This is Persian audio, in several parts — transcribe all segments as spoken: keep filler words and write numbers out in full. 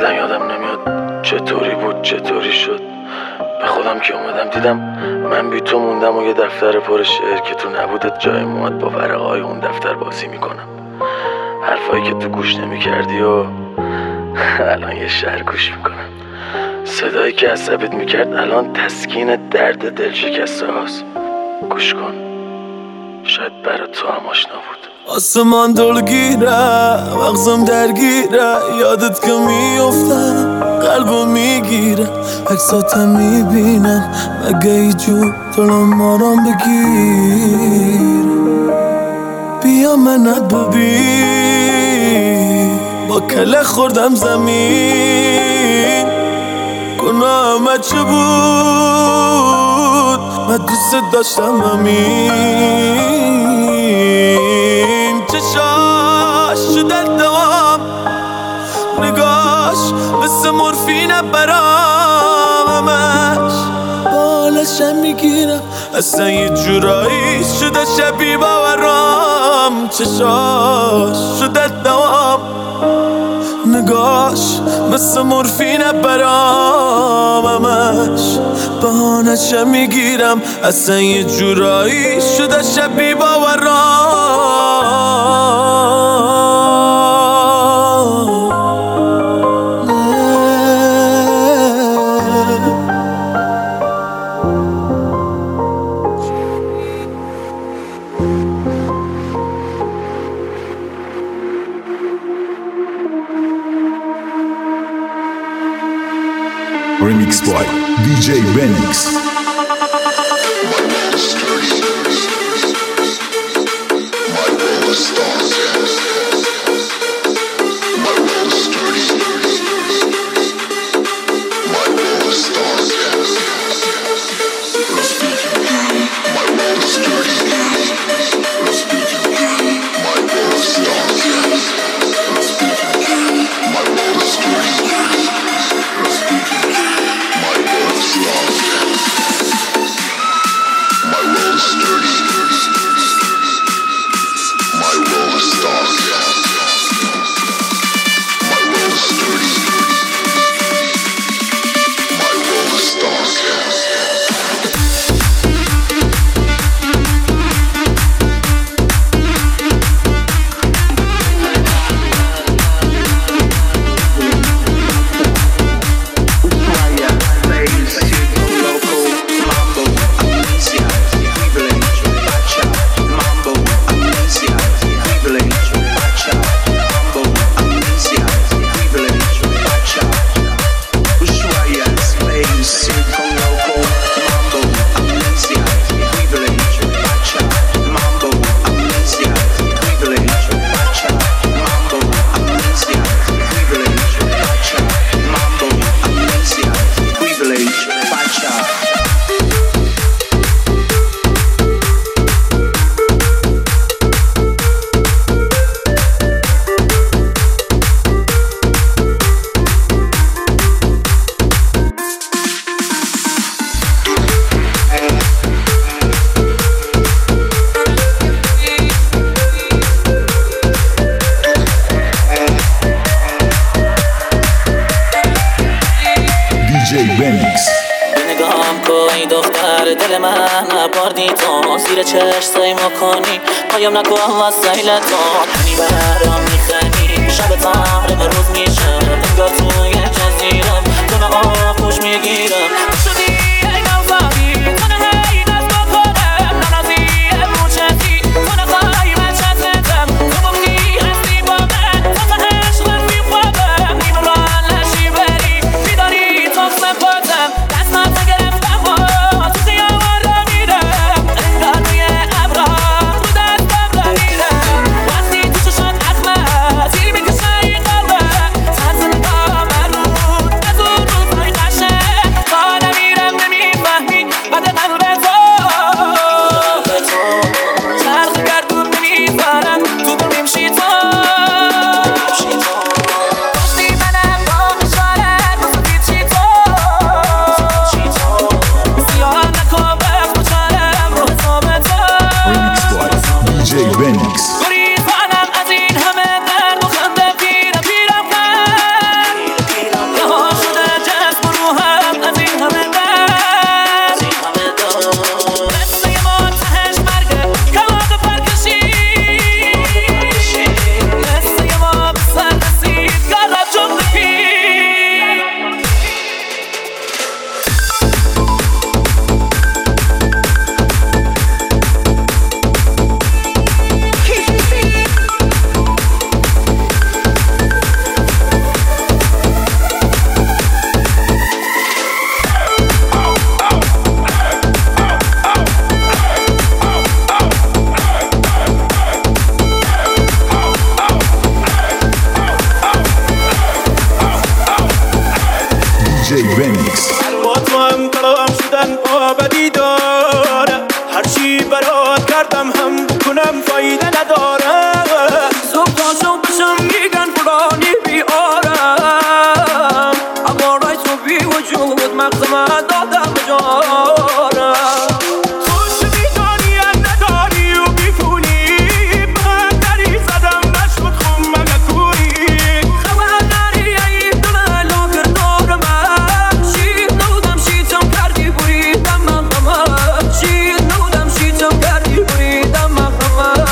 اصلا یادم نمیاد چطوری بود چطوری شد. به خودم که اومدم دیدم من بی تو موندم و یه دفتر پر شعر که تو نبودت جای مواد با ورقای اون دفتر بازی میکنم. حرفایی که تو گوش نمیکردی و الان یه شعر گوش میکنم. صدایی که عصبت میکرد الان تسکین درد دل شکسته هاست. گوش کن، شاید برای تو هم آشنا بود. آسمان دلگیره، مغزم درگیره، یادت که میفتم قلبم میگیره، عکساتم میبینم مگه ای جو دلم مارم بگیر. بیا منت ببین، با کله خوردم زمین، گناهم چه بود من دوست داشتم همین. چشاش شده دوام، نگاش مثل مورفینه برام، همش بالشم میگیرم اصلا یه جورایی شده شبیه باورام. چشاش شده دوام، نگاش مثل مورفینه برام، همش بهانه‌شم میگیرم اصلا یه جورایی شده شبیه باورام. Remix by D J Benix. دل من نبردی تو زیر چشم سای مکنی پایم نکن واسه لطان کنی برام میخنی شب تمرم روز میشم انگار توی جزیرم تو نه آخوش میگیرم شدی ای نوزادی تو نه هی دست بکنم ننازی موچتی تو نه خواهی من چطرتم تو گفتی هستی با من تو تا عشقت میخوابم نیمه ران لشی بری بیداری تو سپاتم دست نتگرفتم Mama عشقم فایده نداره. صبح تا شب بشم میگن فلانی بیارم، اما رای تو بی وجود مغز من دادم بجارم. خوش میدانی یا نداری و بیفونی، بندری زدم مشکت خون مگه کوری. خبر نری ای دل لا کردار من، شید نودم شیدم کردی بریدم من غمم. شید نودم شیدم کردی بریدم من غمم.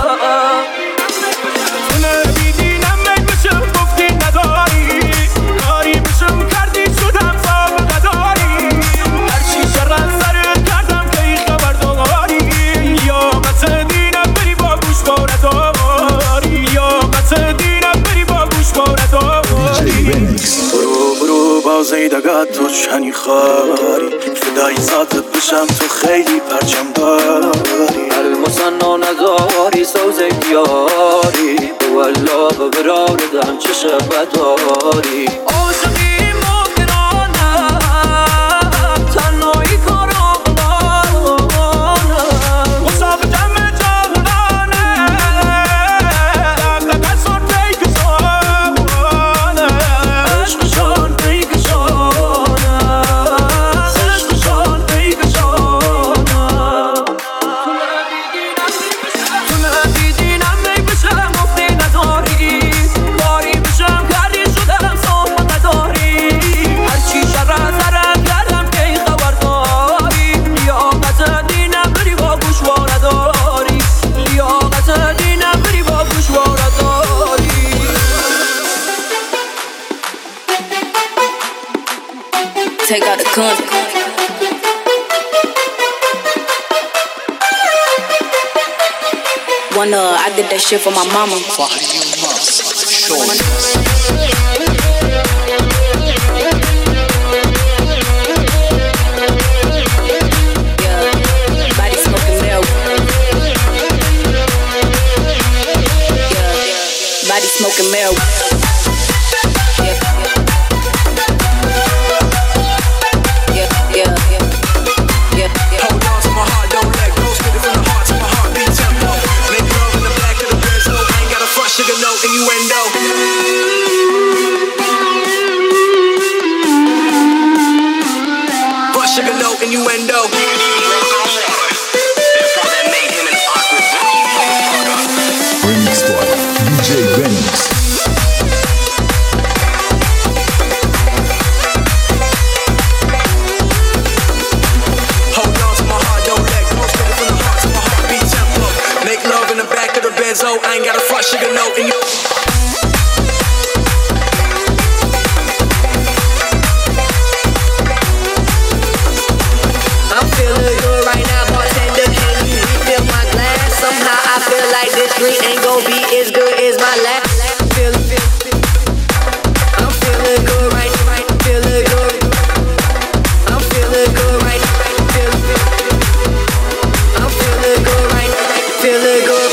تو نبیدینم می بشم گفتی نداری، کاری بشم کردی شدم صاحب نداری. هرچی شر از سرت کردم که ای خبر داری، یا قطع دینم بری با گوش باره داری، یا قطع دینم بری با گوش باره داری. برو برو بازی دگت تو چنی خاری، فدای ذاتت بشم تو خیلی پرچم داری. المسنا نداری سوزه دیاری، والله ببراردم چه شبه داری. عاشقی ممکنانه تنهایی کارانه، مصاب جمع جهانه دقدقه سر پیکشانه. عشقشان پیکشانه، عشقشان پیکشانه. تو ندیدینم می بشم گفتی نداری، باری بشم کردی شدم صحبت نداری. هرچی شر از سرت کردم که این خبر داری، لیاقت دینم بری با گوشواره داری، لیاقت دینم بری با گوشواره داری. Take out the gun. One uh, I did that shit for my mama. Yeah, body smoking marijuana. Yeah, body smoking marijuana. Yeah, yeah, yeah, yeah, yeah. Hold on to my heart, don't let go. Spit it from the heart to my heartbeat tempo. Make love in the back of the Benz, no, I ain't got a front sugar, no innuendo. Front sugar, no innuendo. Remix Boy, D J Benix. Hold on to my heart, don't let go. Spit it from the heart to my heartbeat tempo. Make love in the back of the Benz, oh, I ain't got a front sugar, no innuendo. I'm feeling good right now, bartender, can you refill my glass? Somehow I feel like this drink ain't gon' be as good as my last. Feel, feel, feel. I'm feeling good right, right, feeling good. I'm feeling good right, right, feel, feel. I'm feeling good right, right, feeling good.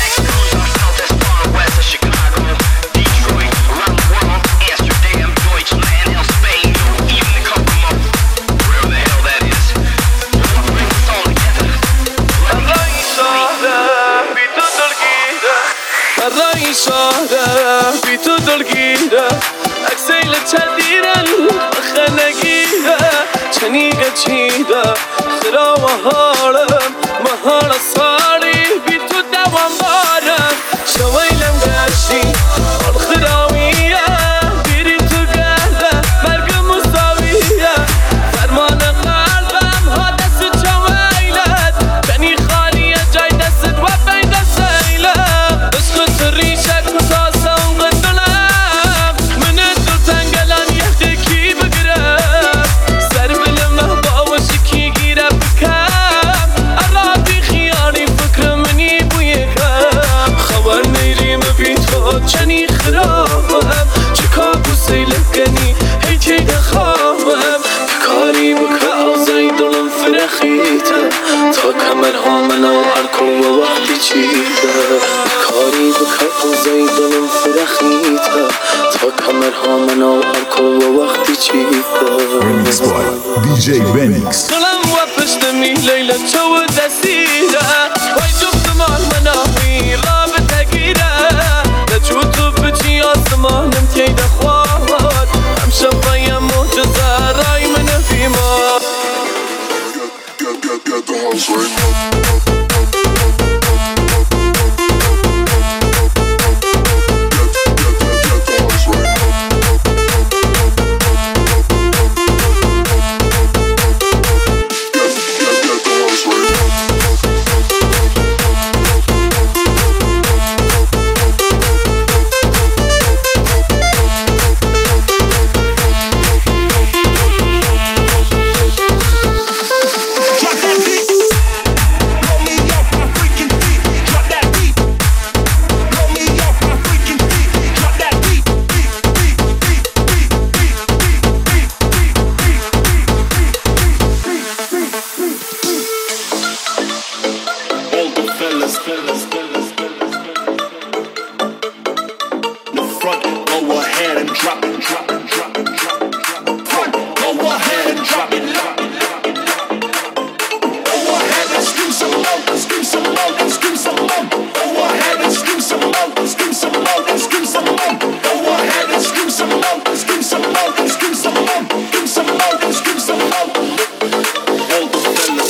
الرئيسة في تدلقيرة أكسيلة تديرة خنقيرة تنيقة تشيدة خرا وهارم مهارة صاري في تدوام بارم شويلم قاشي الخراوية بيري تقالة مرق مستوية فرمان قلبم هذا ستشويلت تني خالية جاي دست وبين دسيلة اسكت الريشك مساسة ونقدلم من الدل تنقلن يهدكي بقرب سر بالمهبا وشكي قيرة بكام الرابي خياري فكر مني بويكم خبر نيري مبيتو جني خرابم چكا بوسي لقني هيكي دخابم بكاري بكا زي دلم فرخيته تا كمرها منو عركم ووقتي چيده بكاري بكا زي دلم فرخيته تا كمرها منو عركم ووقتي چيده Remix Boy, D J Benix. دلم و پشتمی لیلا تو دستیده وای جفت مال منو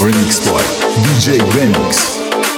Remix by دی جی Remix.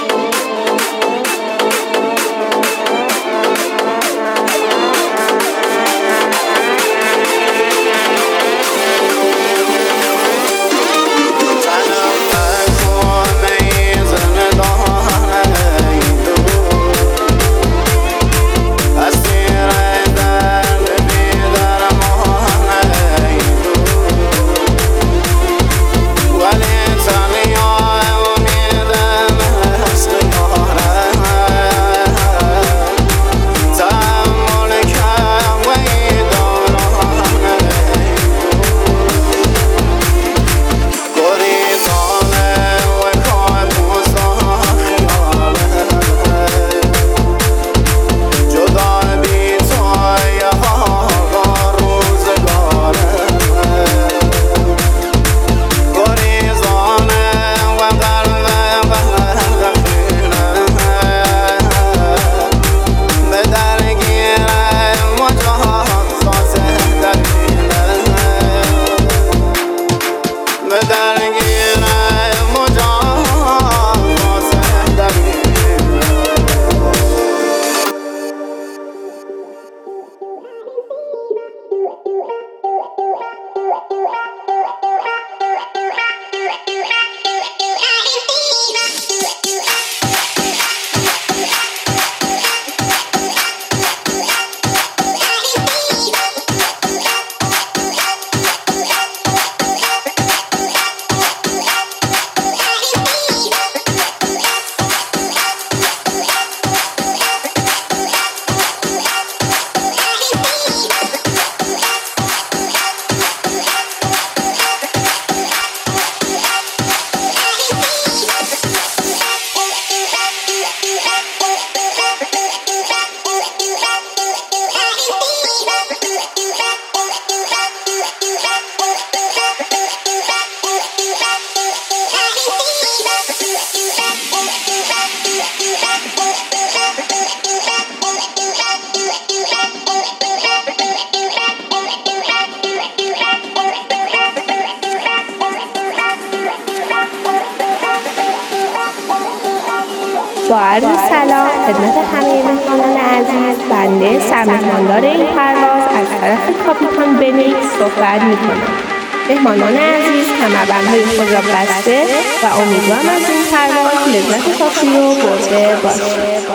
با عرض سلام خدمت همه مهمانان عزیز، بنده سرمهماندار این پرواز از طرف کاپیتان بنیکس صحبت می‌کنم. مهمانان عزیز کمربندهای خود را بسته و امیدوارم از این پرواز لذت کافی رو برده باشید.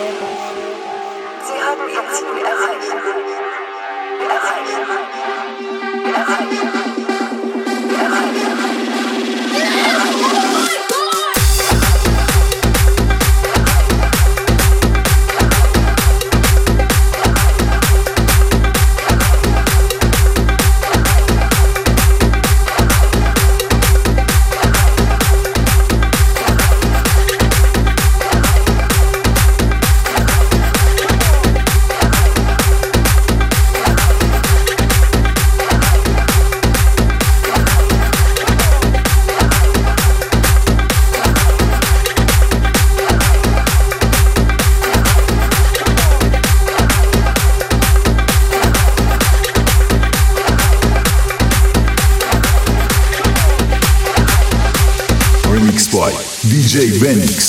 Remix by دی جی Remix.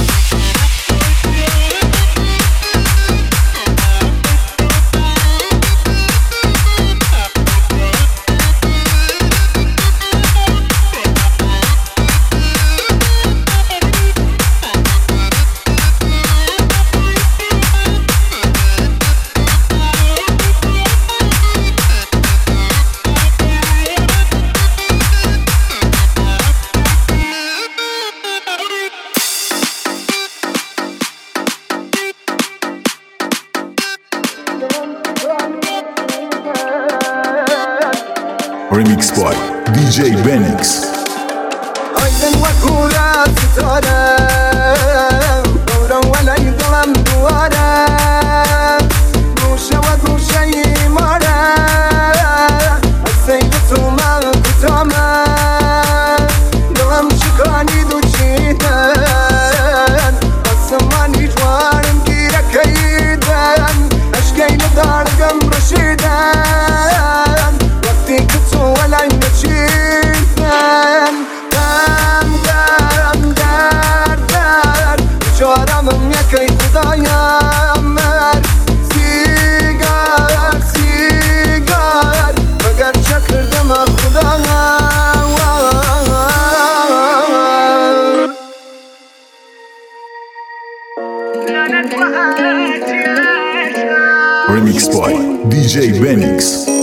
Remix by دی جی Remix. Aydın vakura tutarım Doğran vela yıdılam duvarım Guşa ve guşa imarım Asaylı tuman kutamam Dağım çıkani duçiden Asıman hiç varım girek kayıdan Aşkayla dargım rüşiden Vakti kutu vela yıçiden Tam tam یکی خدایم مر سیگر سیگر مگر چه کردم خدایم Remix by D J Benix.